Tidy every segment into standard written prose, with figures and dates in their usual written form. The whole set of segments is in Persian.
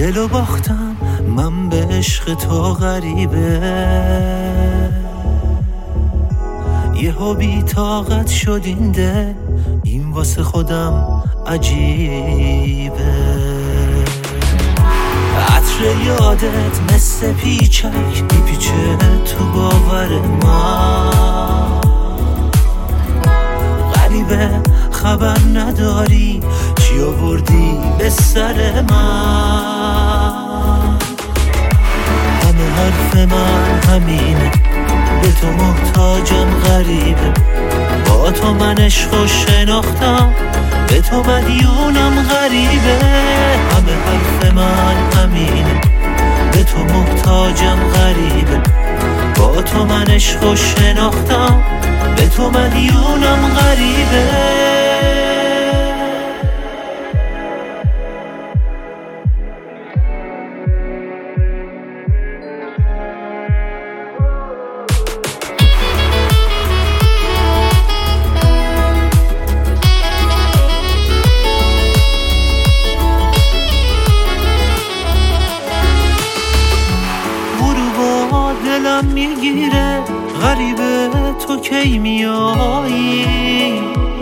دلو باختم من به عشق تو غریبه، یهو بی طاقت شد این دل، این واسه خودم عجیبه. عطر یادت مثل پیچک میپیچه تو باور من، غریبه خبر نداری چی آوردی به سر من. همه حرف من همینه، به تو محتاجم غریبه، با تو من عشقو شناختم، به تو مدیونم غریبه. همه حرف من همینه، به تو محتاجم غریبه، با تو من عشقو شناختم، به تو مدیونم غریبه. دلم میگیره غریبه تو کی میایی،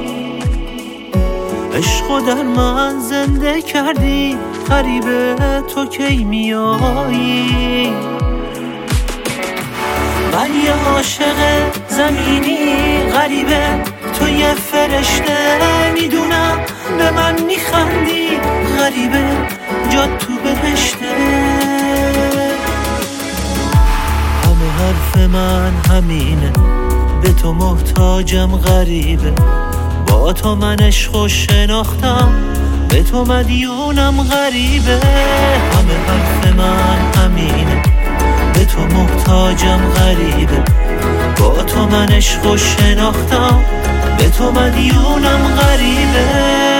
عشقو در من زنده کردی غریبه تو کی میایی. من یه عاشق زمینی غریبه، تو یه فرشته، میدونم به من میخندی غریبه، جات تو بهشته. حرف من همینه، به تو محتاجم غریبه، با تو من عشقو شناختم، به تو مدیونم غریبه. همه حرف من همینه، به تو محتاجم غریبه، با تو من عشقو شناختم، به تو مدیونم غریبه.